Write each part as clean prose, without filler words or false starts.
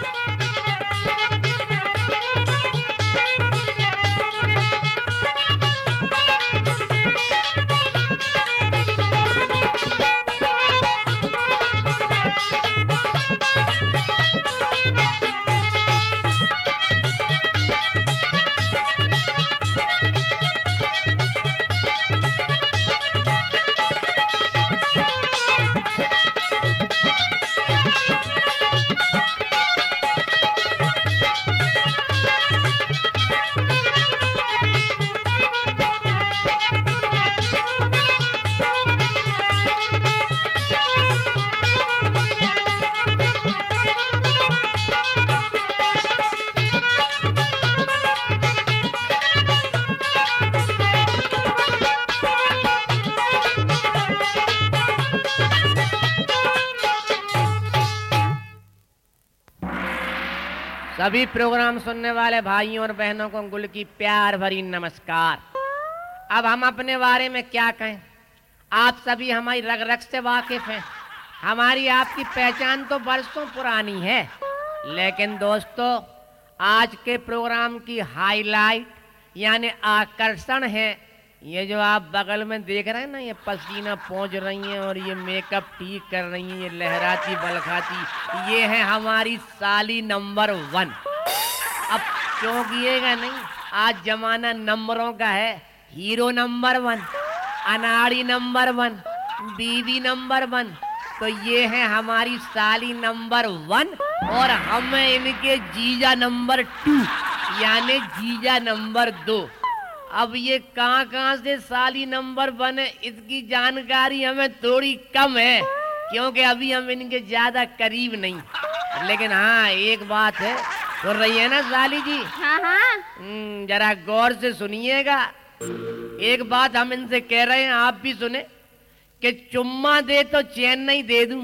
सभी प्रोग्राम सुनने वाले भाइयों और बहनों को गुल की प्यार भरी नमस्कार। अब हम अपने बारे में क्या कहें, आप सभी हमारी रग रग से वाकिफ हैं। हमारी आपकी पहचान तो बरसों पुरानी है, लेकिन दोस्तों आज के प्रोग्राम की हाईलाइट यानी आकर्षण है ये जो आप बगल में देख रहे हैं ना, ये पसीना पोंछ रही हैं और ये मेकअप ठीक कर रही हैं, ये लहराती बलखाती, ये है हमारी साली नंबर 1। अब चौंकिएगा नहीं, आज जमाना नंबरों का है। हीरो नंबर 1, अनाड़ी नंबर 1, बीवी नंबर 1, तो ये है हमारी साली नंबर 1 और हम हैं इनके जीजा नंबर 2 यानी जीजा नंबर 2। अब ये कहाँ से साली नंबर 1 है, इसकी जानकारी हमें थोड़ी कम है क्योंकि अभी हम इनके ज्यादा करीब नहीं। लेकिन हाँ एक बात है, सुन रही है ना साली जी? हाँ हाँ। जरा गौर से सुनिएगा। एक बात हम इनसे कह रहे हैं, आप भी सुने कि चुम्मा दे तो चेन्नई दे दूं,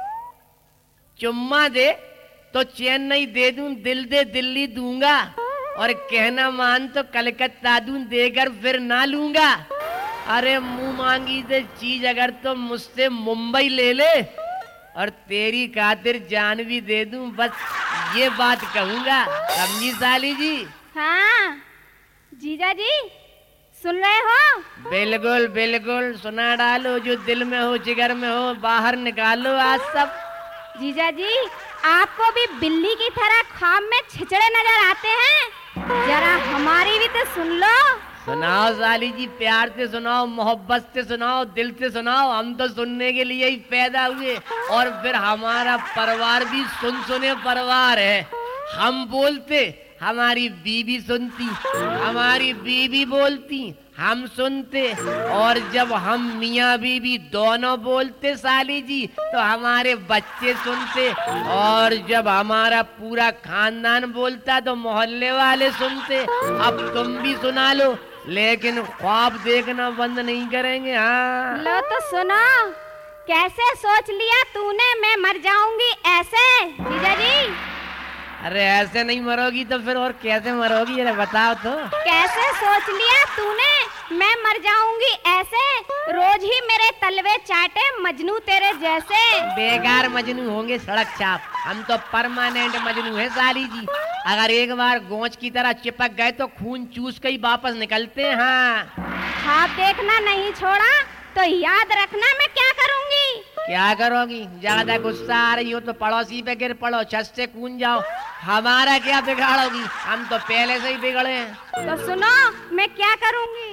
चुम्मा दे तो चेन्नई दे दूं, दिल दे दिल्ली दूंगा और कहना मान तो कलकत्ता दूं, देकर फिर ना लूंगा। अरे मुंह मांगी से चीज अगर तो मुझसे मुंबई ले ले और तेरी खातिर जान भी दे दूं, बस ये बात कहूंगा। समझी साली जी? हाँ जीजा जी सुन रहे हो? बिल्कुल बिल्कुल, सुना डालो, जो दिल में हो जिगर में हो बाहर निकालो आज सब। जीजा जी आपको भी बिल्ली की तरह ख्वाब में छिचड़े नजर आते हैं, जरा हमारी भी तो सुन लो। सुनाओ साली जी, प्यार से सुनाओ, मोहब्बत से सुनाओ, दिल से सुनाओ। हम तो सुनने के लिए ही पैदा हुए और फिर हमारा परिवार भी सुन सुने परिवार है। हम बोलते हमारी बीवी सुनती, हमारी बीवी बोलती हम सुनते, और जब हम मियाँ बीवी दोनों बोलते साली जी तो हमारे बच्चे सुनते, और जब हमारा पूरा खानदान बोलता तो मोहल्ले वाले सुनते। अब तुम भी सुना लो, लेकिन ख्वाब देखना बंद नहीं करेंगे। हाँ लो तो सुनो, कैसे सोच लिया तूने मैं मर जाऊंगी ऐसे? जीजा जी अरे ऐसे नहीं मरोगी तो फिर और कैसे मरोगी, अरे बताओ तो। कैसे सोच लिया तूने मैं मर जाऊंगी ऐसे? रोज ही मेरे तलवे चाटे मजनू तेरे जैसे। बेकार मजनू होंगे सड़क छाप, हम तो परमानेंट मजनू है साली जी। अगर एक बार गोंच की तरह चिपक गए तो खून चूस के ही वापस निकलते हैं। हाँ देखना नहीं छोड़ा तो याद रखना मैं क्या करूंगी। क्या करोगी? ज्यादा गुस्सा आ रही हो तो पड़ोसी पे गिर पड़ो, छत से कूद जाओ, हमारा क्या बिगाड़ोगी, हम तो पहले से ही बिगड़े हैं। तो सुनो मैं क्या करूंगी।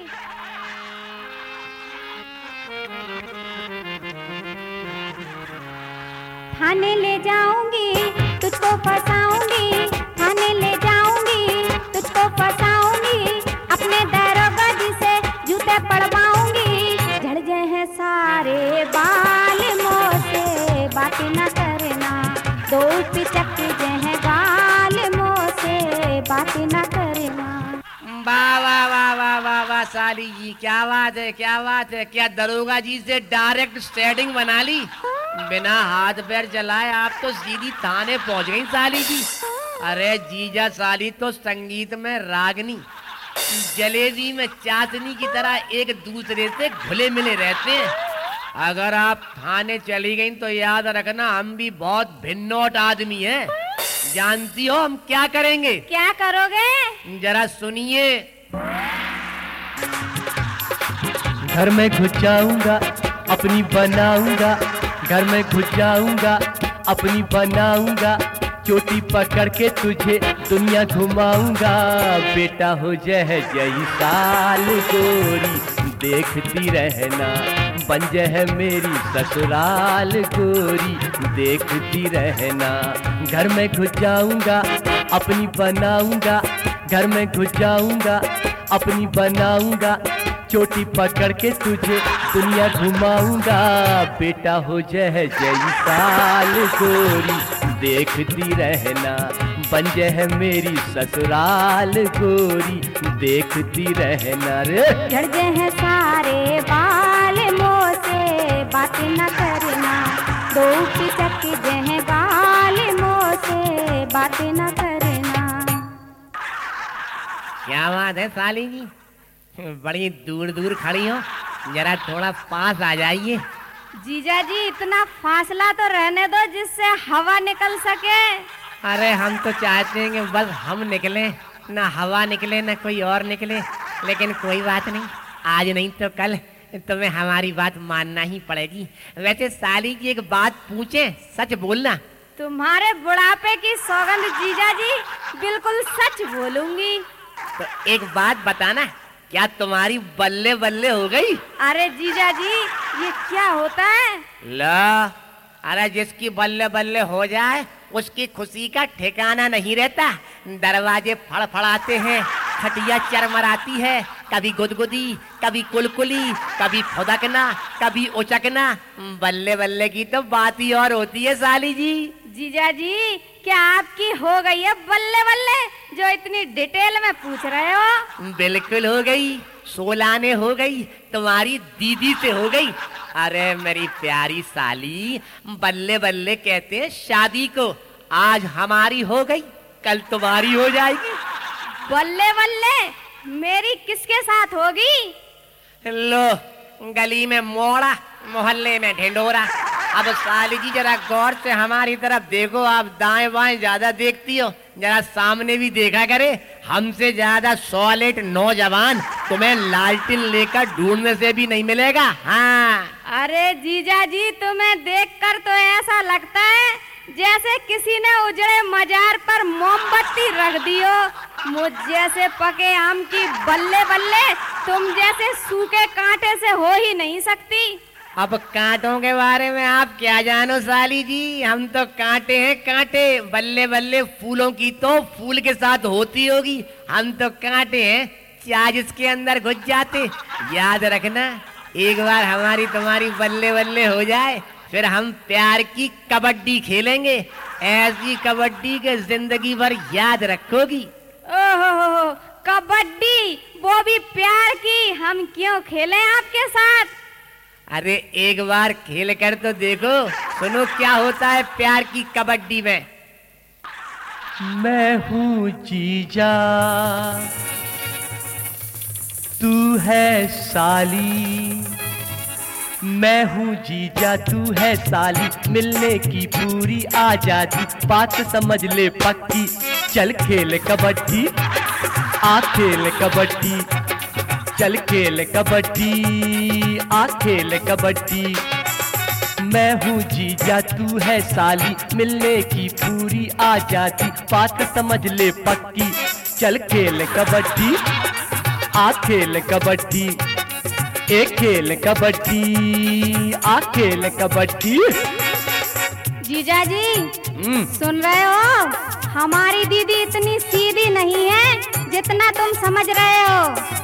थाने ले जाऊंगी तुझको फंसाऊंगी, थाने ले जाऊंगी तुझको फंसाऊंगी, अपने दरोगा जी से जूते पड़वाऊंगी, झड़ गए हैं सारे बाल मोसे, बात न करना दो पिचक जे हैं गाल मोसे, बात न करना। वाह वाह वाह वाह वाह वाह साली जी, क्या बात है, क्या बात है। क्या दरोगा जी से डायरेक्ट सेटिंग बना ली? बिना हाथ पैर चलाए आप तो सीधी थाने पहुंच गई साली जी। अरे जीजा साली तो संगीत में रागनी, जलेबी में चाशनी की तरह एक दूसरे से घुले मिले रहते हैं। अगर आप थाने चली गई तो याद रखना हम भी बहुत भिन्नोट आदमी हैं। जानती हो हम क्या करेंगे? क्या करोगे? जरा सुनिए। घर में घुस जाऊंगा, अपनी बनाऊंगा, घर में घुस जाऊंगा, अपनी बनाऊंगा, चोटी पकड़ के तुझे दुनिया घुमाऊंगा। बेटा हो जय जय साल गोरी, देखती रहना, बन जय मेरी ससुराल गोरी, देखती रहना। घर में घुस जाऊंगा, अपनी बनाऊंगा, घर में घुस जाऊंगा, अपनी बनाऊंगा, चोटी पकड़ के तुझे दुनिया घुमाऊंगा। बेटा हो जय जय साल गोरी, देखती रहना, बन जय मेरी ससुराल गोरी, देखती रहना रे। झड़ हैं सारे बाल मुँह से, बातें न करना, दो पिचक जह गाल मुँह से, बातें न करना। क्या बात है साली जी, बड़ी दूर दूर खड़ी हो, जरा थोड़ा पास आ जाइए। जीजा जी इतना फासला तो रहने दो जिससे हवा निकल सके। अरे हम तो चाहते हैं कि बस हम निकले, ना हवा निकले ना कोई और निकले, लेकिन कोई बात नहीं, आज नहीं तो कल तुम्हें हमारी बात मानना ही पड़ेगी। वैसे साली जी एक बात पूछे, सच बोलना। तुम्हारे बुढ़ापे की सौगंध जीजा जी, बिल्कुल सच बोलूंगी। तो एक बात बताना, क्या तुम्हारी बल्ले बल्ले हो गई? अरे जीजा जी ये क्या होता है? ला, अरे जिसकी बल्ले बल्ले हो जाए उसकी खुशी का ठिकाना नहीं रहता। दरवाजे फड़फड़ाते हैं, खटिया चरमराती है, कभी गुदगुदी, कभी कुलकुली, कभी फुदकना, कभी उचकना। बल्ले बल्ले की तो बात ही और होती है साली जी। जीजा जी क्या आपकी हो गई है बल्ले बल्ले, जो इतनी डिटेल में पूछ रहे हो? बिल्कुल हो गई, 16 ने हो गई, तुम्हारी दीदी से हो गई। अरे मेरी प्यारी साली, बल्ले बल्ले कहते हैं शादी को। आज हमारी हो गई, कल तुम्हारी हो जाएगी। बल्ले बल्ले मेरी किसके साथ होगी? लो, गली में मोड़ा, मोहल्ले में ढिंडोरा। अब साली जी जरा गौर से हमारी तरफ देखो, आप दाएं बाएं ज्यादा देखती हो, जरा सामने भी देखा करे। हमसे ज्यादा सॉलिड नौजवान तुम्हें लालटेन लेकर ढूंढने से भी नहीं मिलेगा। हाँ। अरे जीजा जी तुम्हें देखकर तो ऐसा लगता है जैसे किसी ने उजड़े मजार पर मोमबत्ती रख दी हो। मुझ जैसे पके आम की बल्ले बल्ले तुम जैसे सूखे कांटे से हो ही नहीं सकती। अब कांटों के बारे में आप क्या जानो साली जी, हम तो कांटे हैं कांटे। बल्ले बल्ले फूलों की तो फूल के साथ होती होगी, हम तो कांटे हैं, चाज इसके अंदर घुस जाते। याद रखना, एक बार हमारी तुम्हारी बल्ले बल्ले हो जाए, फिर हम प्यार की कबड्डी खेलेंगे, ऐसी कबड्डी के जिंदगी भर याद रखोगी। ओहो कबड्डी, वो भी प्यार की, हम क्यों खेलें आपके साथ? अरे एक बार खेल कर तो देखो, सुनो क्या होता है प्यार की कबड्डी में। मैं हूँ जीजा, तू है साली, मैं हूँ जीजा तू है साली, मिलने की पूरी आजादी, बात समझ ले पक्की, चल खेल कबड्डी, आ खेल कबड्डी, चल खेल कबड्डी, आ खेल कबड्डी। मैं हूँ जीजा तू है साली, मिलने की पूरी आजादी, बात समझ ले पक्की, चल खेल कबड्डी, आ खेल कबड्डी, एक खेल कबड्डी, आ खेल कबड्डी। जीजा जी सुन रहे हो, हमारी दीदी इतनी सीधी नहीं है जितना तुम समझ रहे हो।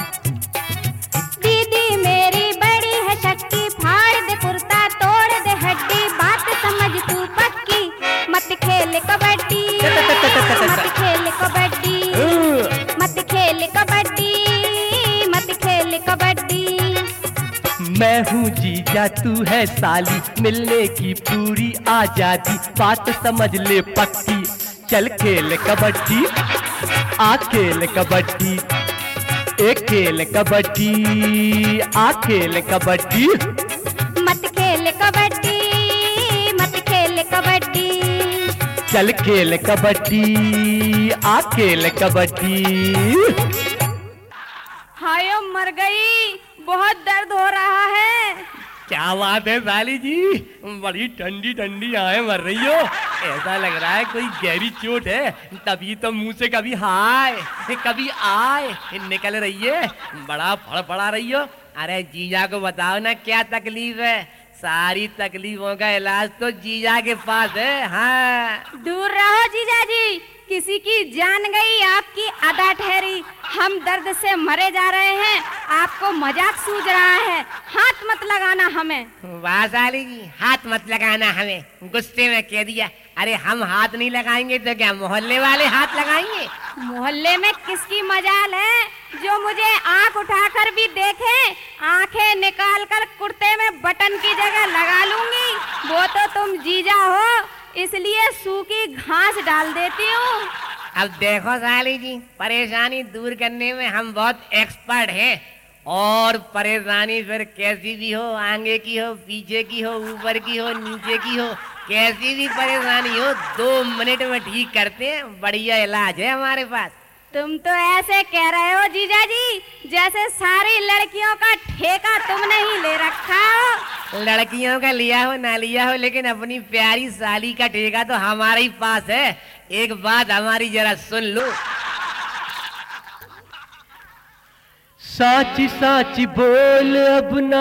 दीदी मेरी बड़ी है शक्ति, फाड़ दे कुर्ता तोड़ दे हड्डी, बात समझ तू पक्की, मत खेल कबड्डी, मत खेल कबड्डी, मत खेल कबड्डी, मत खेल कबड्डी। मैं हूँ जीजा तू है साली, मिलने की पूरी आजादी, बात समझ ले पक्की, चल खेल कबड्डी, आ खेल कबड्डी, एक खेल कबड्डी, आ खेल कबड्डी। मत खेल कबड्डी, मत खेल कबड्डी, चल खेल कबड्डी, आ खेल कबड्डी। हाय मर गई, बहुत दर्द हो रहा है। क्या बात है साली जी, बड़ी ठंडी ठंडी आए मर रही हो। ऐसा लग रहा है कोई गहरी चोट है, तभी तो मुंह से कभी हाय कभी आए निकल रही है, बड़ा फड़फड़ा रही हो। अरे जीजा को बताओ ना क्या तकलीफ है, सारी तकलीफों का इलाज तो जीजा के पास है। हाँ दूर रहो जीजा जी, किसी की जान गई आपकी अदा ठहरी। हम दर्द से मरे जा रहे हैं, आपको मजाक सूझ रहा है। हाथ मत लगाना हमें। वाह साली जी, हाथ मत लगाना हमें, गुस्से में कह दिया। अरे हम हाथ नहीं लगाएंगे तो क्या मोहल्ले वाले हाथ लगाएंगे? मोहल्ले में किसकी मजाल है जो मुझे आंख उठाकर भी देखे? आंखें निकाल कर कुर्ते में बटन की जगह लगा लूंगी। वो तो तुम जीजा हो, इसलिए सूखी घास डाल देती हूँ। अब देखो साली जी, परेशानी दूर करने में हम बहुत एक्सपर्ट हैं। और परेशानी फिर कैसी भी हो, आगे की हो, पीछे की हो, ऊपर की हो, नीचे की हो, कैसी भी परेशानी हो 2 मिनट में ठीक करते हैं। बढ़िया इलाज है हमारे पास। तुम तो ऐसे कह रहे हो जीजा जी जैसे सारी लड़कियों का ठेका तुमने ही ले रखा हो। लड़कियों का लिया हो ना लिया हो, लेकिन अपनी प्यारी साली का ठेका तो हमारे ही पास है। एक बात हमारी जरा सुन लो। साची साची बोल अब ना,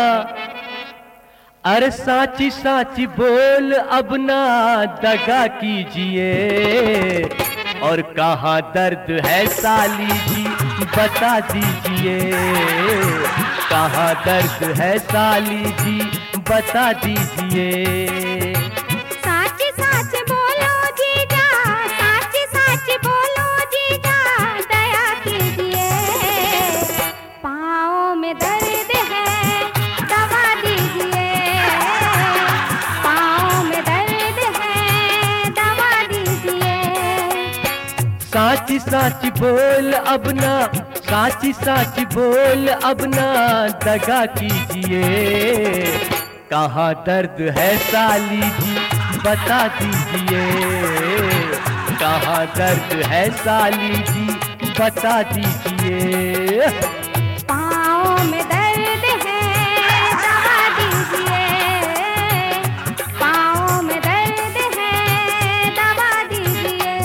अरे साची साची बोल अब ना दगा कीजिए। और कहाँ दर्द है साली जी बता दीजिए, कहाँ दर्द है साली जी बता दीजिए। साची साच बोलो जीजा, साची साच बोलो जीजा, दया कीजिए। पाँव में दर्द है दवा दीजिए, पाँव में दर्द है दवा दीजिए। साची साची बोल अब ना, साची साची बोल अब ना दगा कीजिए। कहाँ दर्द है साली जी बता दीजिए, कहाँ दर्द है साली जी बता दीजिए। पाँव में दर्द है दवा दीजिए, पाँव में दर्द है दवा दीजिए।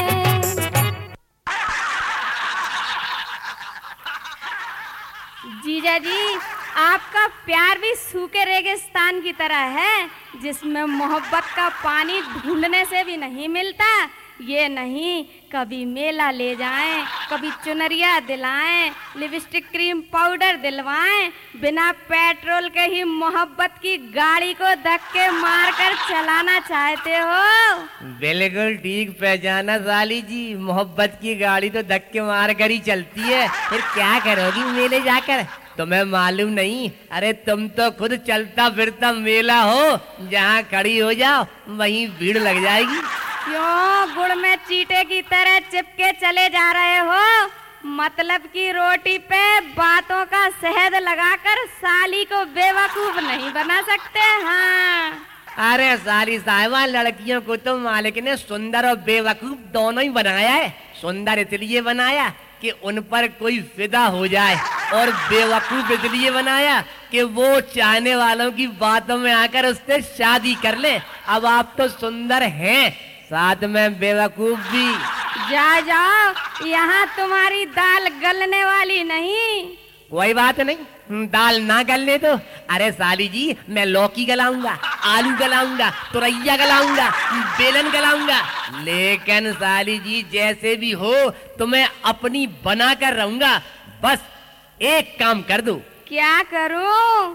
जीजा जी, आपका प्यार भी सूखे रेगिस्तान की तरह है, जिसमें मोहब्बत का पानी ढूंढने से भी नहीं मिलता। ये नहीं कभी मेला ले जाएं, कभी चुनरिया दिलाएं, लिपस्टिक क्रीम पाउडर दिलवाएं, बिना पेट्रोल के ही मोहब्बत की गाड़ी को धक्के मारकर चलाना चाहते हो। बिल्कुल ठीक पहचाना साली जी, मोहब्बत की गाड़ी तो धक्के मार कर ही चलती है। फिर क्या करोगी मेले जाकर, तुम्हें मालूम नहीं? अरे तुम तो खुद चलता फिरता मेला हो, जहाँ खड़ी हो जाओ वहीं भीड़ लग जाएगी। क्यों गुड़ में चीटे की तरह चिपके चले जा रहे हो? मतलब की रोटी पे बातों का शहद लगाकर साली को बेवकूफ नहीं बना सकते। हाँ अरे साली साहिबा, लड़कियों को तो मालिक ने सुंदर और बेवकूफ दोनों ही बनाया है। सुंदर इसलिए बनाया कि उन पर कोई फिदा हो जाए, और बेवकूफ इसलिए बनाया कि वो चाहने वालों की बातों में आकर उससे शादी कर ले। अब आप तो सुंदर हैं, साथ में बेवकूफ भी। जा जाओ, यहाँ तुम्हारी दाल गलने वाली नहीं। कोई बात नहीं, दाल ना गलने तो। अरे साली जी, मैं लौकी गलाऊंगा, आलू गलाऊंगा, तुरैया गलाऊंगा, बेलन गलाऊंगा, लेकिन साली जी जैसे भी हो तुम्हें अपनी बना कर रहूंगा। बस एक काम कर दो। क्या करूं?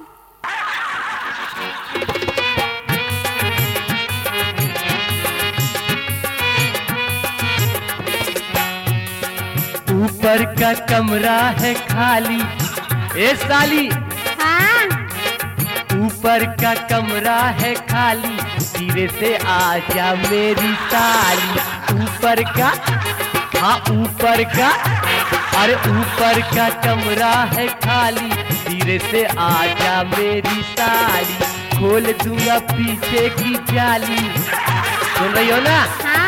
ऊपर का कमरा है खाली, ए साली। हाँ ऊपर का कमरा है खाली, धीरे से आजा मेरी साली। ऊपर का, हाँ ऊपर का, अरे ऊपर का कमरा है खाली, धीरे से आजा मेरी साली। खोल दूंगा पीछे की जाली, सुन रही हो ना? हाँ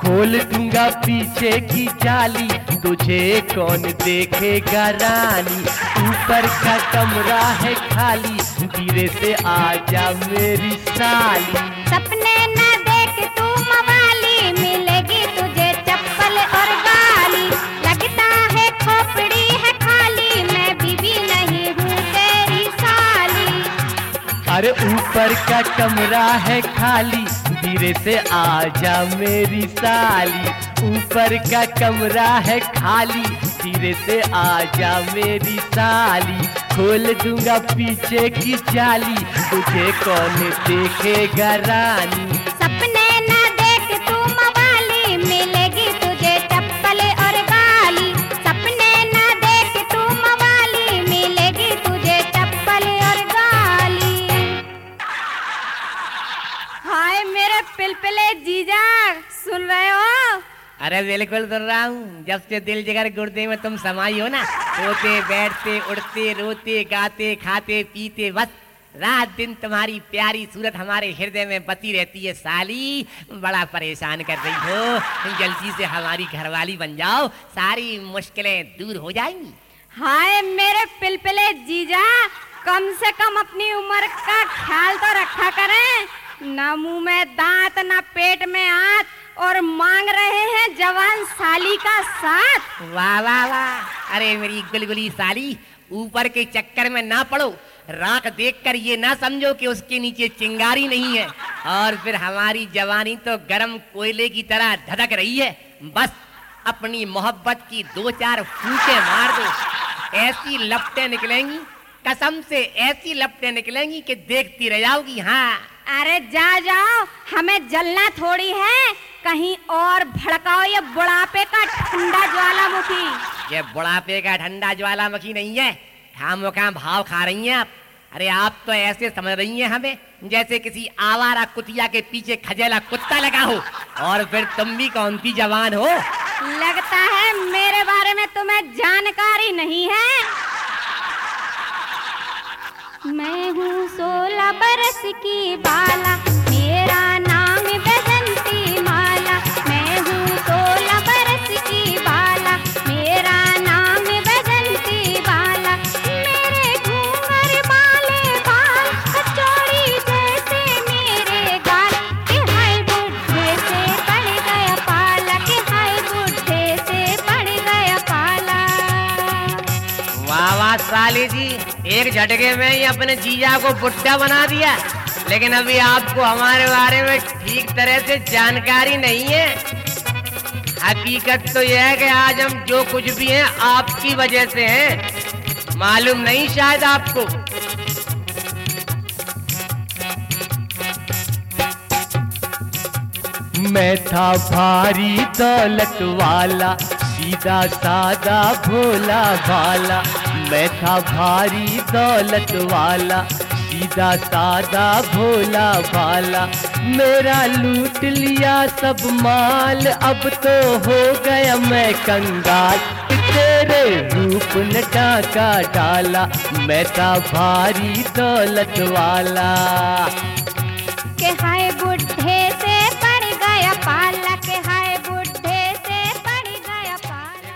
खोल दूंगा पीछे की जाली, तुझे कौन देखेगा रानी। ऊपर का कमरा है खाली, धीरे से आजा मेरी साली। सपने न देख तू मवाली, मिलेगी तुझे चप्पल और गाली। लगता है खोपड़ी है खाली, मैं बीवी नहीं हूँ तेरी साली। अरे ऊपर का कमरा है खाली, धीरे से आजा मेरी साली। ऊपर का कमरा है खाली, धीरे से आजा मेरी साली। खोल दूंगा पीछे की जाली, तुझे कौन देखेगा रानी। सपने न देख तू मवाली, मिलेगी तुझे चप्पल और गाली। सपने न देख तू मवाली, मिलेगी तुझे चप्पल और गाली। हाय मेरे पिलपिले जीजा, सुन रहे हो? अरे बिल्कुल सुन रहा हूँ। जब से दिल जिगर गुर्दे में तुम समाई हो ना, सोते बैठते उड़ते रोते गाते खाते पीते, बस रात दिन तुम्हारी प्यारी सूरत हमारे हृदय में बसी रहती है साली। बड़ा परेशान कर रही हो, जल्दी से हमारी घरवाली बन जाओ, सारी मुश्किलें दूर हो जाएंगी। हाय मेरे पिलपिले जीजा, कम से कम अपनी उम्र का ख्याल तो रखा करें। ना मुंह में दांत ना पेट में आंत, और मांग रहे हैं जवान साली का साथ। वाह वाह वाह। अरे मेरी गुलगुली साली, ऊपर के चक्कर में ना पड़ो। राख देखकर ये ना समझो कि उसके नीचे चिंगारी नहीं है, और फिर हमारी जवानी तो गरम कोयले की तरह धधक रही है। बस अपनी मोहब्बत की दो चार फूंके मार दो, ऐसी लपटें निकलेंगी, कसम से ऐसी लपटें निकलेंगी कि देखती रह जाओगी। हाँ अरे जा जाओ, हमें जलना थोड़ी है। कहीं और भड़काओ ये बुढ़ापे का ठंडा ज्वालामुखी। ये बुढ़ापे का ठंडा ज्वालामुखी नहीं है, खामोखाम भाव खा रही हैं आप। अरे आप तो ऐसे समझ रही हैं हमें जैसे किसी आवारा कुतिया के पीछे खजेला कुत्ता लगा हो, और फिर तुम भी कौन सी जवान हो। लगता है मेरे बारे में तुम्हें जानकारी नहीं है। मैं हूँ 16 बरस की बाला, मेरा नाम बैजंती माला। मैं हूँ 16 बरस की बाला, मेरा नाम बैजंती बाला। मेरे घूंघर वाले बाल कचौड़ी जैसे मेरे गाल, कि हाय बुढ़े से पड़ गया पाला, कि हाय बुढ़े से पड़ गया पाला। वाह वाह साली जी, एक झटके में ही अपने जीजा को बुढ़ा बना दिया। लेकिन अभी आपको हमारे बारे में ठीक तरह से जानकारी नहीं है। हकीकत तो यह है कि आज हम जो कुछ भी हैं आपकी वजह से हैं। मालूम नहीं शायद आपको। मैं था भारी दौलत वाला, सीधा सादा भोला भाला। मैं था भारी दौलत वाला, सीधा सादा भोला भाला। मेरा लूट लिया सब माल, अब तो हो गया मैं कंगाल। तेरे रूप ने डाका डाला, मैं था भारी दौलत वाला। के हाय बुढ़े से पड़ गया पाला, के हाय बुढ़े से पड़ गया पाला।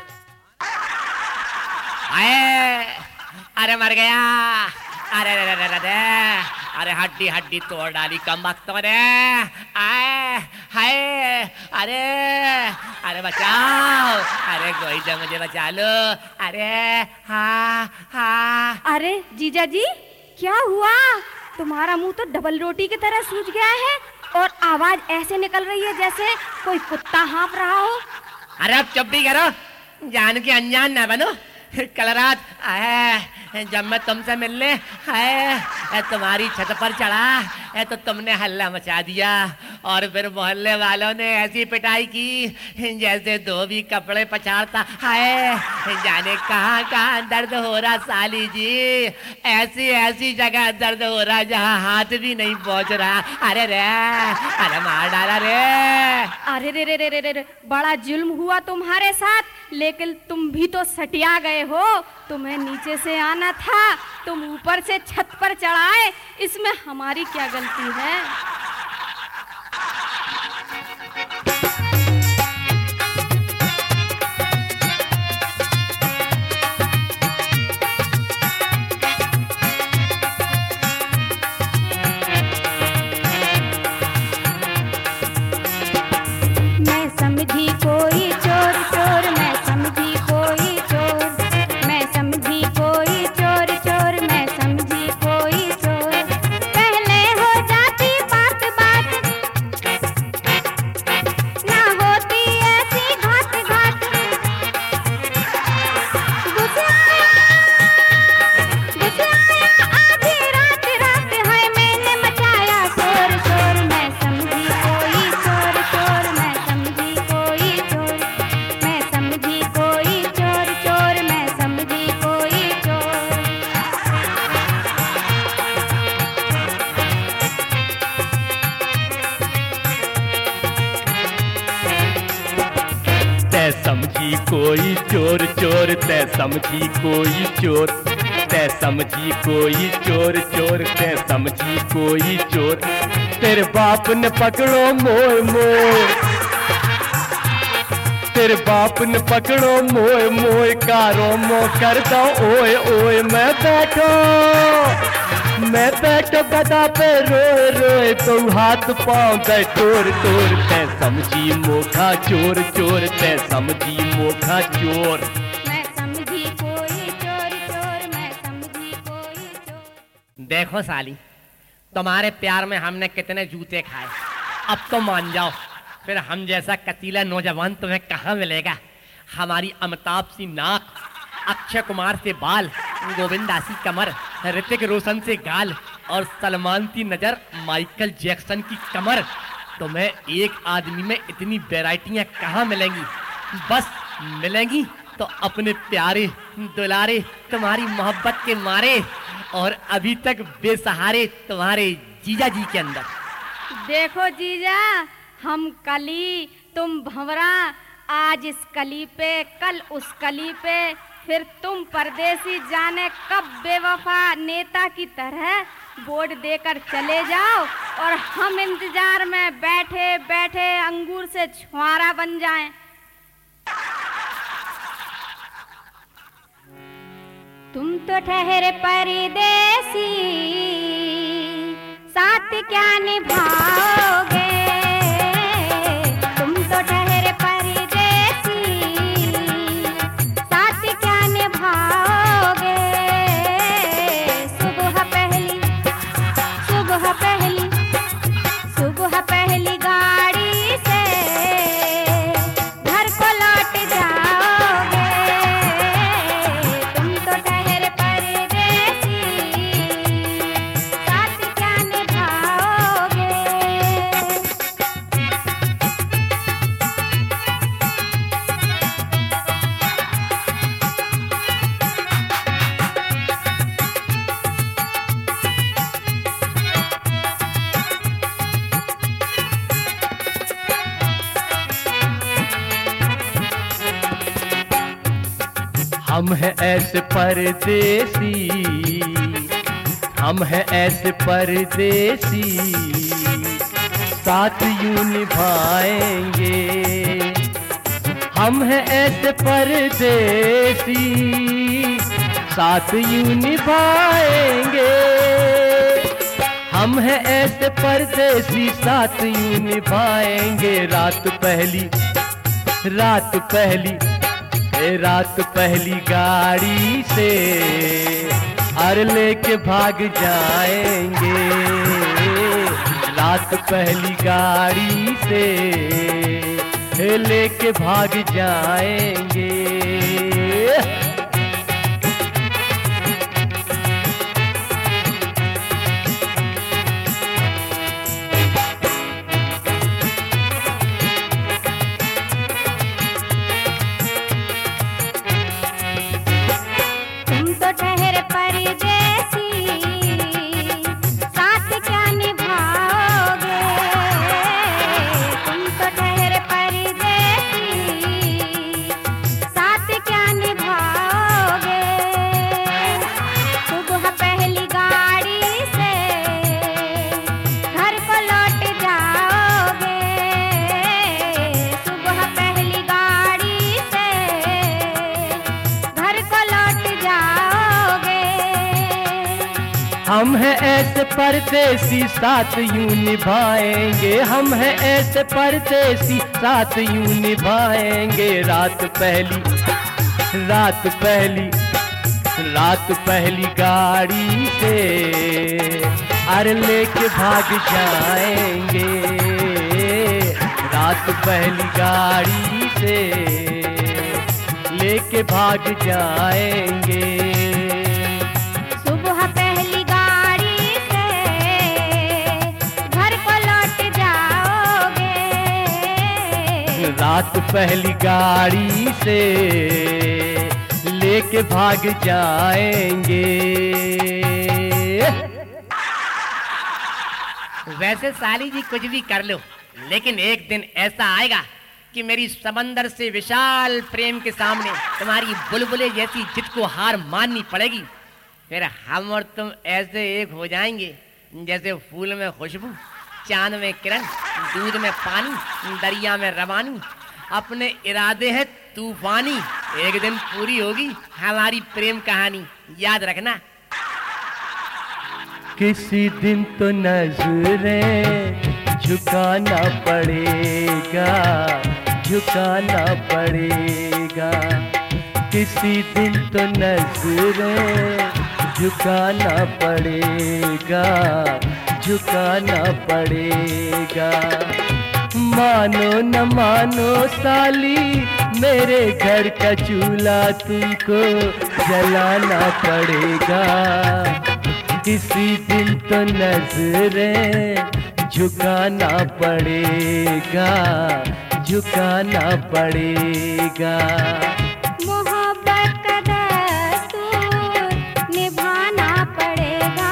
अरे मर गया। अरे रे रे रे रे, अरे हड्डी हड्डी तोड़ डाली कमबख्तों ने। आए हाय, अरे अरे बचाओ, अरे कोई तो मुझे बचा लो। अरे हाँ हाँ। अरे जीजा जी, क्या हुआ? तुम्हारा मुंह तो डबल रोटी की तरह सूज गया है, और आवाज ऐसे निकल रही है जैसे कोई कुत्ता हाँफ रहा हो। अरे अब चुप भी करो, जान के अनजान ना बनो। कल रात जब मैं तुमसे मिलने तुम्हारी छत पर चढ़ा तो तुमने हल्ला मचा दिया, और फिर मोहल्ले वालों ने ऐसी पिटाई की जैसे धोबी कपड़े पछाड़ता। जाने कहाँ कहाँ दर्द हो रहा साली जी, ऐसी ऐसी जगह दर्द हो रहा जहाँ हाथ भी नहीं पहुँच रहा। अरे रे, अरे मार डाला रे। अरे रे रे रे रे रे, बड़ा जुल्म हुआ तुम्हारे साथ, लेकिन तुम भी तो सटिया गए हो। तुम्हें नीचे से आना था, तुम ऊपर से छत पर चढ़ाए, इसमें हमारी क्या गलती है? समझी कोई चोर चोर, तै समझी कोई चोर, तै समझी कोई चोर चोर, तै समझी कोई चोर। तेरे बाप ने पकड़ो मोए मोए, तेरे बाप ने पकड़ो मोए मोए, कारो मो कर दो ओए ओए। मैं बैठो गदा पे रोए रोए, तो हाथ पाँव दे टोर टोर। तै समझी मोखा चोर चोर, तै समझी मोखा चोर। मैं समझी कोई चोर चोर, मैं समझी कोई चोर। देखो साली, तुम्हारे प्यार में हमने कितने जूते खाए, अब तो मान जाओ। फिर हम जैसा कतीला नौजवान तुम्हें कहाँ मिलेगा। हमारी अमिताभ सी नाक, अक्षय कुमार से बाल, गोविंदा सी कमर, ऋतिक रोशन से गाल और सलमान की नजर, माइकल जैक्सन की कमर। तुम्हें एक आदमी में इतनी वैरायटियां कहाँ मिलेंगी। बस मिलेंगी तो अपने प्यारे दुलारे तुम्हारी मोहब्बत के मारे, और अभी तक बेसहारे तुम्हारे जीजा जी के अंदर। देखो जीजा, हम कली तुम भंवरा, आज इस कली पे कल उस कली पे, फिर तुम परदेसी जाने कब बेवफा नेता की तरह बोर्ड देकर चले जाओ, और हम इंतजार में बैठे बैठे अंगूर से छुआरा बन जाएं। तुम तो ठहरे परदेसी, साथ क्या निभाओगे। तुम तो ठहरे परदेसी, साथ क्या निभाओगे। सुबह पहली सुबह पहली सुबह पहली गाड़ी से घर को लौट जाओगे। तुम तो ठहरे परदेसी, साथ क्या निभाओगे। हम हैं ऐसे परदेसी, हम हैं ऐसे परदेसी, साथ यूं निभाएंगे। हम हैं ऐसे परदेसी, साथ यूं निभाएंगे। हम हैं ऐसे परदेसी, साथ यूं निभाएंगे। रात पहली रात पहली गाड़ी से अर लेके भाग जाएंगे। रात पहली गाड़ी से लेके भाग जाएंगे। तुम तो ठहरे परदेसी, साथ क्या निभाओगे। तुम तो ठहरे परदेसी, साथ क्या निभाओगे। सुबह पहली गाड़ी से घर को लौट जाओगे। सुबह पहली गाड़ी से घर को लौट जाओगे। हम हैं ऐसे परदेसी, साथ यूं निभाएंगे। हम हैं ऐसे परदेसी, साथ यूं निभाएंगे। रात पहली गाड़ी से अर लेके भाग जाएंगे। रात पहली गाड़ी से लेके भाग जाएंगे। सुबह पहली गाड़ी से घर को लौट जाओगे। रात पहली गाड़ी से लेके भाग जाएंगे। वैसे साली जी कुछ भी कर लो, लेकिन एक दिन ऐसा आएगा कि मेरी समंदर से विशाल प्रेम के सामने तुम्हारी बुलबुले जैसी जिद को हार माननी पड़ेगी। फिर हम और तुम ऐसे एक हो जाएंगे जैसे फूल में खुशबू, चांद में किरण, दूध में पानी, दरिया में रवानी। अपने इरादे हैं तूफानी, एक दिन पूरी होगी हमारी प्रेम कहानी, याद रखना। किसी दिन तो नजरें झुकाना पड़ेगा, झुकाना पड़ेगा। किसी दिन तो नजरें झुकाना पड़ेगा, झुकाना पड़ेगा। मानो न मानो साली, मेरे घर का चूल्हा तुमको जलाना पड़ेगा। किसी दिन तो नजरें झुकाना पड़ेगा, झुकाना पड़ेगा। मोहब्बत का दस्तूर निभाना पड़ेगा,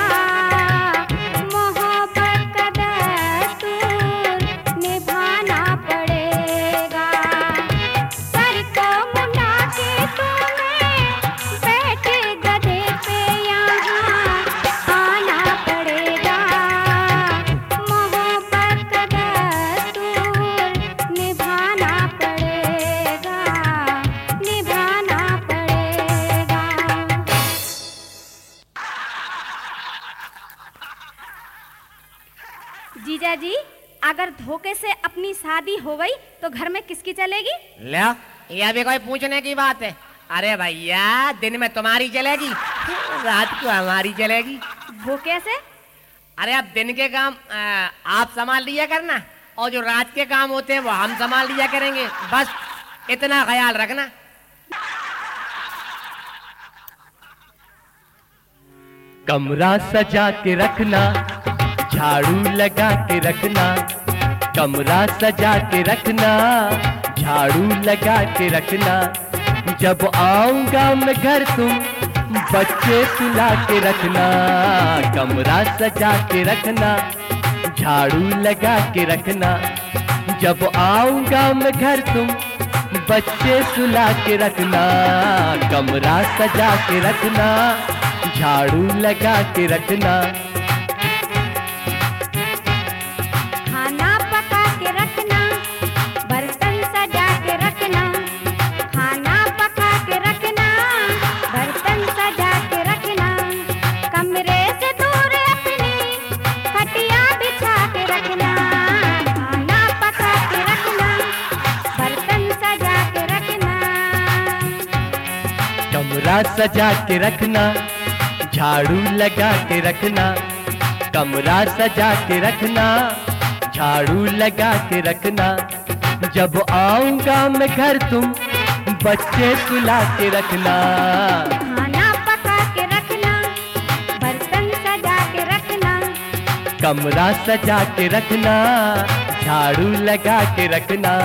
मोहब्बत का दस्तूर निभाना पड़ेगा। सर को मुंडा के तुम्हें बैठे गधे पे यहाँ आना पड़ेगा। मोहब्बत का दस्तूर निभाना पड़ेगा, निभाना पड़ेगा। जीजा जी, अगर धोखे से अपनी शादी हो गई तो घर में किसकी चलेगी? लो, यह भी कोई पूछने की बात है? अरे भैया, दिन में तुम्हारी चलेगी, रात को हमारी चलेगी। वो कैसे? अरे अब दिन के काम आप संभाल लिया करना, और जो रात के काम होते हैं वो हम संभाल लिया करेंगे, बस इतना ख्याल रखना। कमरा सजा के रखना, झाड़ू लगा के रखना। कमरा सजा के रखना, झाड़ू लगा के रखना। जब आऊंगा मैं घर तुम बच्चे सुला के रखना। कमरा सजा के रखना, झाड़ू लगा के रखना। जब आऊंगा मैं घर तुम बच्चे सुला के रखना। कमरा सजा के रखना, झाड़ू लगा के रखना। खाना पका के रखना, बर्तन सजा के रखना। खाना पका के रखना, बर्तन सजा के रखना। कमरे से दूर अपनी खटिया बिछा के रखना। खाना पका के रखना, बर्तन सजा के रखना। कमरा सजा के रखना, झाड़ू लगा के रखना। कमरा सजा के रखना, झाड़ू लगा के रखना। जब आऊंगा मैं घर तुम बच्चे सुला के रखना। खाना पका के रखना, बर्तन सजा के रखना। कमरा सजा के रखना, झाड़ू लगा के रखना।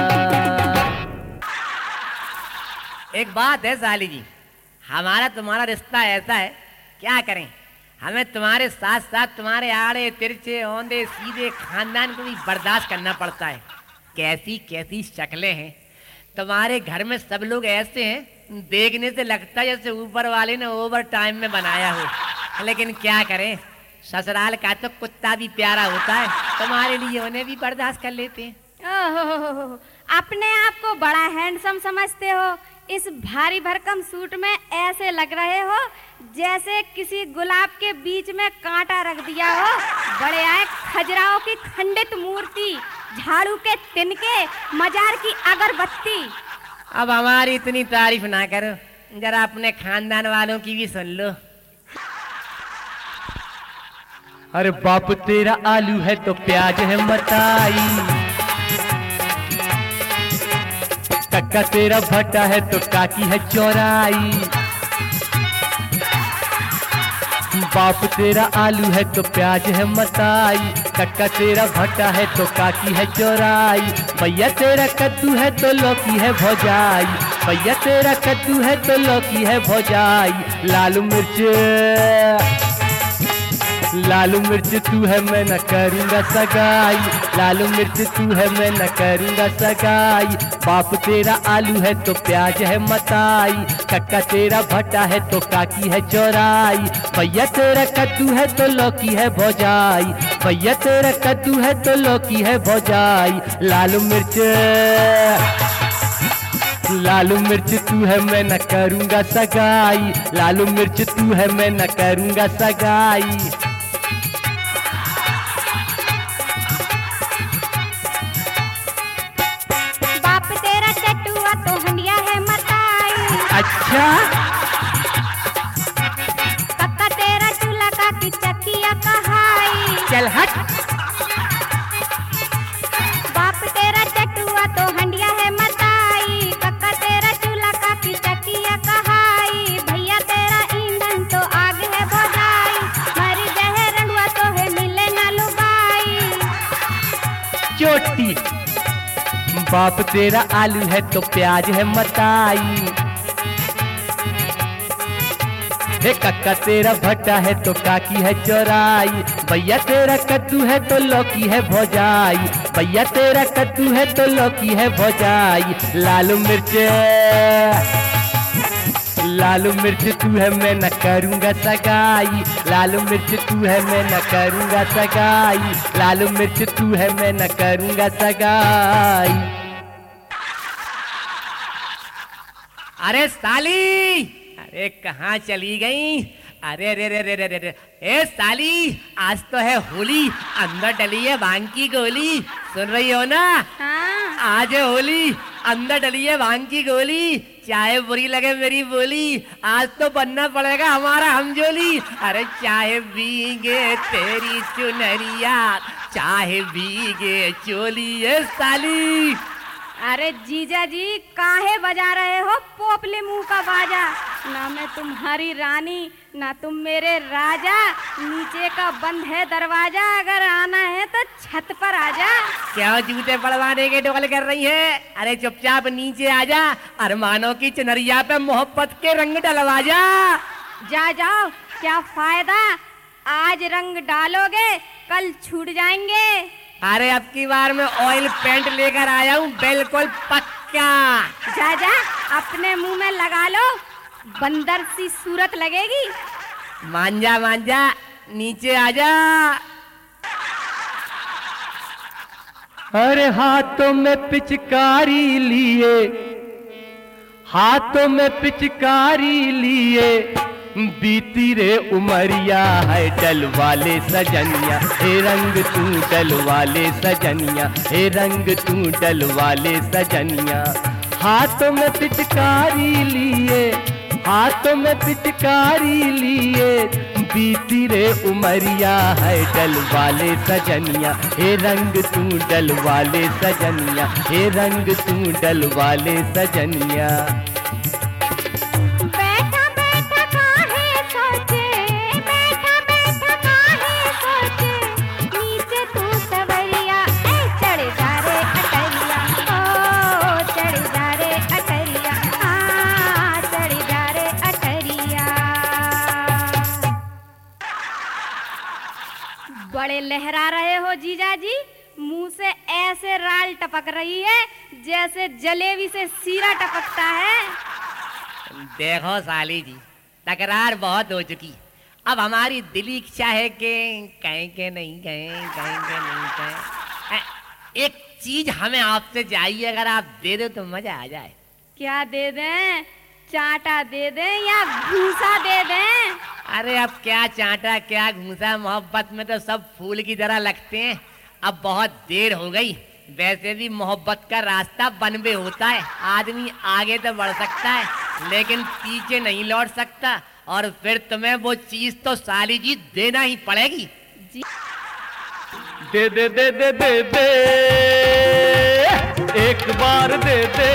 एक बात है साली जी, हमारा तुम्हारा रिश्ता ऐसा है, क्या करें, हमें तुम्हारे साथ साथ तुम्हारे आड़े तिरछे औंधे सीधे खानदान को भी बर्दाश्त करना पड़ता है। कैसी कैसी शक्लें हैं तुम्हारे घर में, सब लोग ऐसे हैं देखने से लगता है जैसे ऊपर वाले ने ओवर टाइम में बनाया हो। लेकिन क्या करें, ससुराल का तो कुत्ता भी प्यारा होता है, तुम्हारे लिए उन्हें भी बर्दाश्त कर लेते हैं। ओहो, अपने आप को बड़ा हैंडसम समझते हो। इस भारी भरकम सूट में ऐसे लग रहे हो जैसे किसी गुलाब के बीच में कांटा रख दिया हो। बड़े आए खजराओं की खंडित मूर्ति, झाड़ू के तिनके, मजार की अगरबत्ती। अब हमारी इतनी तारीफ ना करो, जरा अपने खानदान वालों की भी सुन लो। अरे बाप तेरा आलू है तो प्याज है मताई। कक्का तेरा भट्टा है तो काकी है चौराई। बाप तेरा आलू है तो प्याज है मताई। कक्का तेरा भट्टा है तो काकी है चौराई। भैया तेरा कद्दू है तो लौकी है भौजाई। भैया तेरा कद्दू है तो लौकी है भौजाई। लाल मिर्च लालू मिर्च तू है मैं न करूँगा सगाई, लालू मिर्च तू है मैं न करूँगा सगाई। बाप तेरा आलू है तो प्याज है मताई, कक्का तेरा भट्टा है तो काकी है चौराई। भैया तेरा कद्दू है तो लौकी है भौजाई, भैया तेरा कद्दू है तो लौकी है भौजाई। लालू मिर्च लालू मिर्च तू है मैं न करूँगा सगाई, लालू मिर्च तू है मैं न करूँगा सगाई। बाप तेरा चटुआ तो हंडिया है मताई। अच्छा कक्का तेरा चूल्हा का की चकिया कहाई। चल हट। बाप तेरा चटुआ तो हंडिया है मताई, कक्का तेरा चूल्हा का की चकिया कहाई। भैया तेरा ईंधन तो आग है भौजाई, मर जाए रंडुआ तो है मिले ना लुगाई। चोटी। बाप तेरा आलू है तो प्याज है मताई, हे कक्का तेरा भट्टा है तो काकी है चौराई। भैया तेरा कद्दू है तो लौकी है भौजाई, भैया तेरा कद्दू है तो लौकी है भौजाई। लालू मिर्च लालू मिर्च तू है मैं न करूँगा सगाई, लालू मिर्च तू है मैं न करूँगा सगाई, लालू मिर्च तू है मैं न करूँगा सगाई। अरे साली, अरे कहाँ चली गई? अरे रे रे रे रे रे रे, ए साली, आज तो है होली, अंदर डली है भांग की गोली। सुन रही हो ना? हाँ। आज है होली, अंदर डली है भांग की गोली। चाहे बुरी लगे मेरी बोली, आज तो बनना पड़ेगा हमारा हमजोली। अरे चाहे भीगे तेरी चुनरिया, चाहे भीगे चोली। ए साली, अरे जीजा जी काहे बजा रहे हो पोपले मुंह का बाजा? ना मैं तुम्हारी रानी ना तुम मेरे राजा, नीचे का बंद है दरवाजा, अगर आना है तो छत पर आजा। क्या जूते पड़वाने के डोल कर रही है? अरे चुपचाप नीचे आजा, अरमानों की चुनरिया पे मोहब्बत के रंग डलवा जा। जा जाओ, क्या फायदा, आज रंग डालोगे कल छूट जाएंगे। अरे अब की बार मैं ऑयल पेंट लेकर आया हूँ, बिल्कुल पक्का। जा जा, अपने मुंह में लगा लो, बंदर सी सूरत लगेगी। मांजा मांजा, नीचे आजा। अरे हाथों में पिचकारी लिए, हाथों में पिचकारी लिए, बीती रे उमरिया है डल वाले सजनिया, हे रंग तू डल वाले सजनिया, हे रंग तू डल वाले सजनिया। हाथों में पिचकारी लिए, हाथों में पिचकारी लिए, बीती रे उमरिया है डल वाले सजनिया, हे रंग तू डल वाले सजनिया, हे रंग तू डल वाले सजनिया। बड़े लहरा रहे हो जीजा जी, मुंह से ऐसे राल टपक रही है जैसे जलेबी से सीरा टपकता है। देखो साली जी, तकरार बहुत हो चुकी, अब हमारी दिली इच्छा है कि कहीं के नहीं कहें, कहीं के नहीं कहें। एक चीज हमें आपसे चाहिए, अगर आप दे दो तो मजा आ जाए। क्या दे दें? चाटा दे दें या घूसा दे दें? अरे अब क्या चाटा क्या घूसा, मोहब्बत में तो सब फूल की तरह लगते हैं। अब बहुत देर हो गई, वैसे भी मोहब्बत का रास्ता वन वे होता है, आदमी आगे तो बढ़ सकता है लेकिन पीछे नहीं लौट सकता, और फिर तुम्हें वो चीज तो साली जी देना ही पड़ेगी। दे दे दे दे दे दे, एक बार दे दे,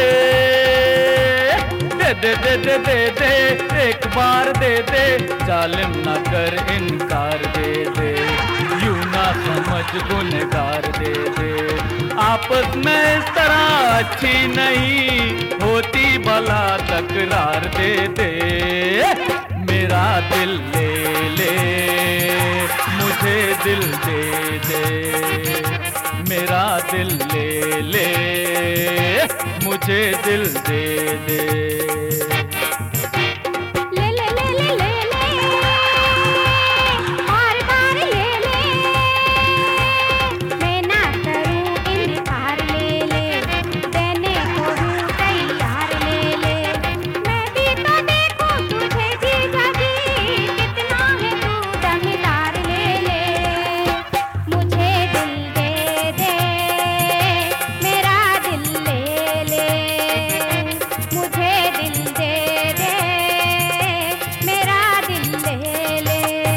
दे दे दे दे दे, एक बार दे दे, जालिम ना कर इनकार दे दे, यूं ना समझ गुनहगार दे दे। आपस में इस तरह अच्छी नहीं होती, भला तकरार दे दे। मेरा दिल ले ले, मुझ मुझे दिल दे दे, मेरा दिल ले ले, मुझे दिल दे दे। ले ले ले ले ले ले, बार बार ले ले, मैं ना करूं इनकार, ले ले, देने को हूँ तैयार, ले ले, मैं भी तो देखूं तुझे जीजा जी, कितना है तू दमदार, ले ले, मुझे दिल दे दे, मेरा दिल ले ले, मुझे दिल दे दे, मेरा दिल ले ले।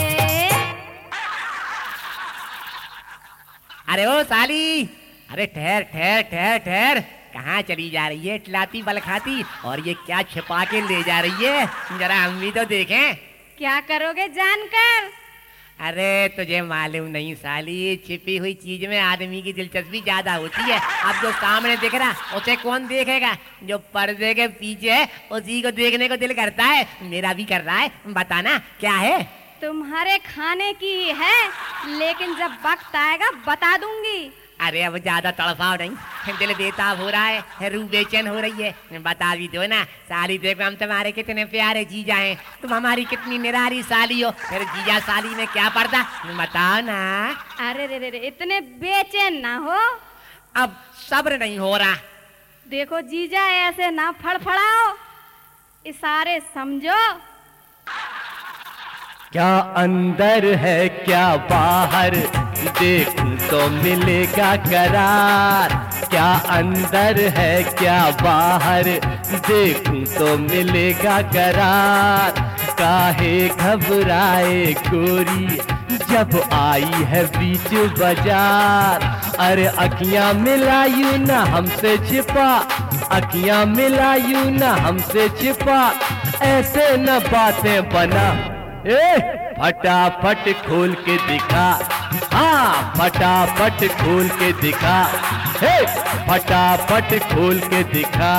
अरे ओ साली, अरे ठहर ठहर ठहर ठहर, कहाँ चली जा रही है इटलाती बल खाती, और ये क्या छिपा के ले जा रही है, जरा हम भी तो देखें। क्या करोगे जानकर? अरे तुझे मालूम नहीं साली, छिपी हुई चीज में आदमी की दिलचस्पी ज्यादा होती है। अब जो सामने दिख रहा उसे कौन देखेगा, जो पर्दे के पीछे है उसी को देखने को दिल करता है। मेरा भी कर रहा है, बताना क्या है। तुम्हारे खाने की ही है, लेकिन जब वक्त आएगा बता दूंगी। अरे अब ज्यादा तड़पाओ नहीं, दिल बेताब हो रहा है, रूह बेचैन हो रही है, बता भी दो ना साली। देखो हम तुम्हारे कितने प्यारे जीजा हैं, तुम हमारी कितनी निरारी साली हो, फिर जीजा साली में क्या पड़ता, बताओ ना। अरे रे रे रे, इतने बेचैन ना हो, अब सब्र नहीं हो रहा। देखो जीजा ऐसे ना फड़फड़ाओ, इशारे समझो। क्या अंदर है क्या बाहर, देखूं तो मिलेगा करार। क्या अंदर है क्या बाहर, देखूं तो मिलेगा करार। काहे घबराए गोरी, जब आई है बीच बाजार। अरे अखियां मिलायूं ना हमसे छिपा, अखियां मिलायूं ना हमसे छिपा, ऐसे न बातें बना। फटाफट खोल के दिखा, हाँ फटाफट खोल के दिखा, हे फटाफट खोल के दिखा।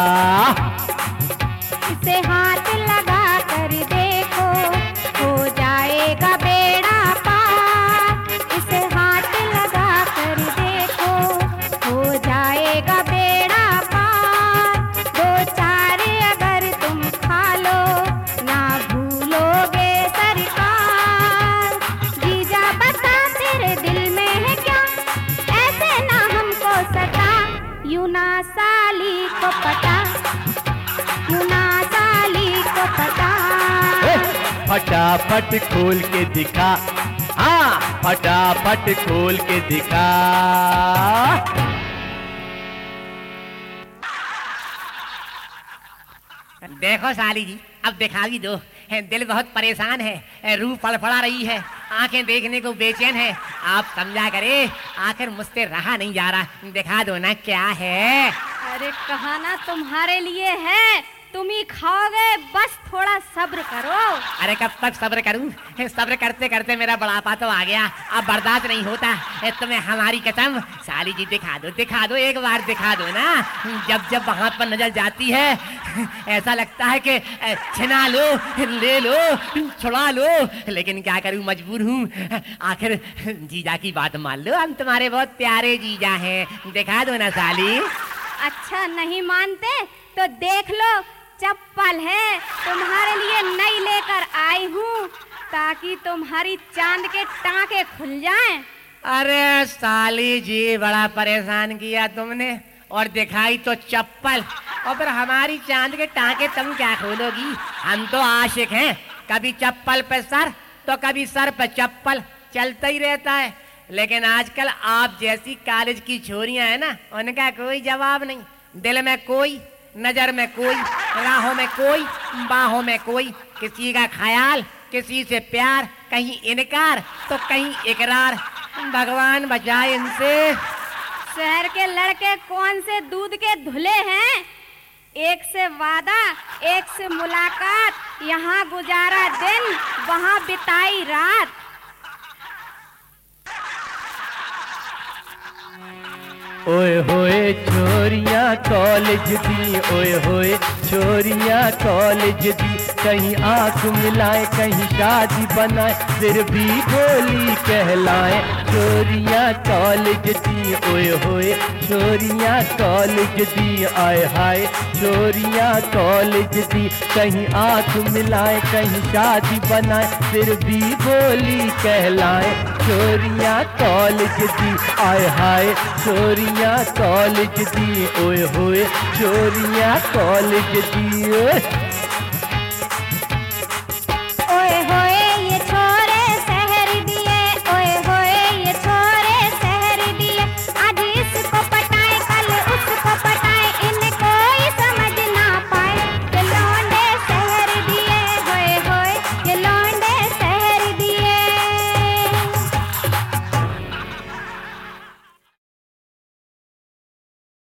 इसे हाथ लगा कर देखो, हो जाएगा बेड़ा पार। इसे हाथ लगा कर देखो, हो जाएगा बेड़ा पार। दो चार अगर तुम खा लो, ना भूलोगे सरकार। जीजा बता तेरे दिल में है क्या, ऐसे ना हमको सता। यूं ना साली को पता, यूं ना साली को पता। फटाफट खोल के दिखा, हाँ फटाफट खोल के दिखा। देखो साली जी, अब दिखा भी दो, दिल बहुत परेशान है, रूह फड़फड़ा रही है, आंखें देखने को बेचैन है। आप समझा करे, आखिर मुझसे रहा नहीं जा रहा, दिखा दो ना क्या है। अरे कहा ना तुम्हारे लिए है, तुम ही खाओगे, बस थोड़ा सब्र करो। अरे कब तक सब्र करूं, सब्र करते करते मेरा बुढ़ापा तो आ गया, अब बर्दाश्त नहीं होता। तुम्हें हमारी कसम साली जी दिखा दो, एक बार दिखा दो ना। जब जब वहां पर नजर जाती है ऐसा लगता है कि छिना लो, ले लो, छुड़ा लो, लेकिन क्या करूं, मजबूर हूं। आखिर जीजा की बात मान लो, हम तुम्हारे बहुत प्यारे जीजा हैं, दिखा दो ना साली। अच्छा नहीं मानते तो देख लो, चप्पल है, तुम्हारे लिए नई लेकर आई हूँ, ताकि तुम्हारी चांद के टांके खुल जाएं। अरे साली जी, बड़ा परेशान किया तुमने, और दिखाई तो चप्पल, और फिर हमारी चांद के टांके तुम क्या खोलोगी। हम तो आशिक हैं, कभी चप्पल पे सर तो कभी सर पे चप्पल, चलता ही रहता है। लेकिन आजकल आप जैसी कॉलेज की छोरियां हैं ना, उनका कोई जवाब नहीं। दिल में कोई, नजर में कोई, राहों में कोई, बाहों में कोई, किसी का ख्याल, किसी से प्यार, कहीं इनकार तो कहीं इकरार। भगवान बचाए इनसे। शहर के लड़के कौन से दूध के धुले हैं, एक से वादा, एक से मुलाकात, यहाँ गुजारा दिन, वहाँ बिताई रात। ओए होए छोरियां कॉलेज दी, ओए होए छोरियां कॉलेज दी, कहीं आंख मिलाए कहीं शादी बनाए फिर भी गोली कहलाए। छोरियां कॉलेज दी ओए होए, छोरियां कॉलेज दी आए हाय, छोरियां कॉलेज दी कहीं आंख मिलाए कहीं शादी बनाए फिर भी गोली कहलाए। छोरियां कॉलेज दी आए हाय, छोरियां कॉलेज दी ओए होए, छोरियां कॉलेज दी ओए।